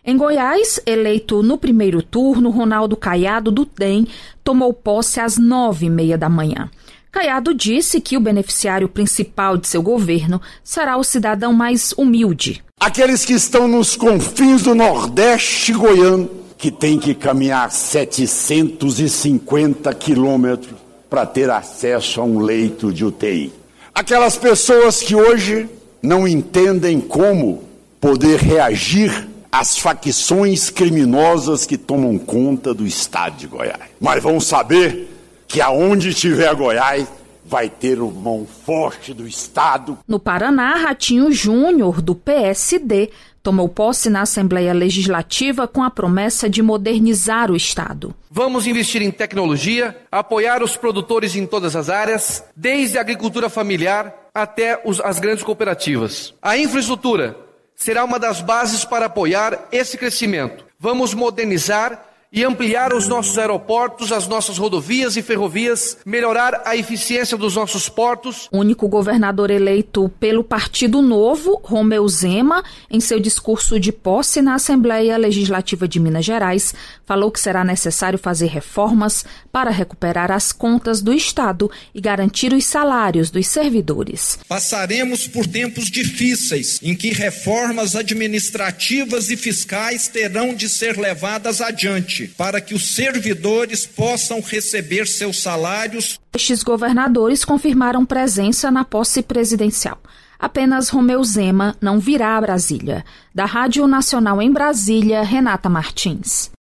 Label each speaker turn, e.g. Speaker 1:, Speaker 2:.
Speaker 1: Em Goiás, eleito no primeiro turno, Ronaldo Caiado, do DEM, tomou posse às 9h30 da manhã. Caiado disse que o beneficiário principal de seu governo será o cidadão mais humilde.
Speaker 2: Aqueles que estão nos confins do Nordeste goiano, que tem que caminhar 750 quilômetros para ter acesso a um leito de UTI. Aquelas pessoas que hoje não entendem como poder reagir às facções criminosas que tomam conta do estado de Goiás. Mas vão saber que aonde estiver Goiás, vai ter o mão forte do Estado.
Speaker 1: No Paraná, Ratinho Júnior, do PSD, tomou posse na Assembleia Legislativa com a promessa de modernizar o Estado.
Speaker 3: Vamos investir em tecnologia, apoiar os produtores em todas as áreas, desde a agricultura familiar até as grandes cooperativas. A infraestrutura será uma das bases para apoiar esse crescimento. Vamos modernizar e ampliar os nossos aeroportos, as nossas rodovias e ferrovias, melhorar a eficiência dos nossos portos.
Speaker 1: O único governador eleito pelo Partido Novo, Romeu Zema, em seu discurso de posse na Assembleia Legislativa de Minas Gerais, falou que será necessário fazer reformas para recuperar as contas do Estado e garantir os salários dos servidores.
Speaker 4: Passaremos por tempos difíceis, em que reformas administrativas e fiscais terão de ser levadas adiante, para que os servidores possam receber seus salários.
Speaker 1: Estes governadores confirmaram presença na posse presidencial. Apenas Romeu Zema não virá a Brasília. Da Rádio Nacional em Brasília, Renata Martins.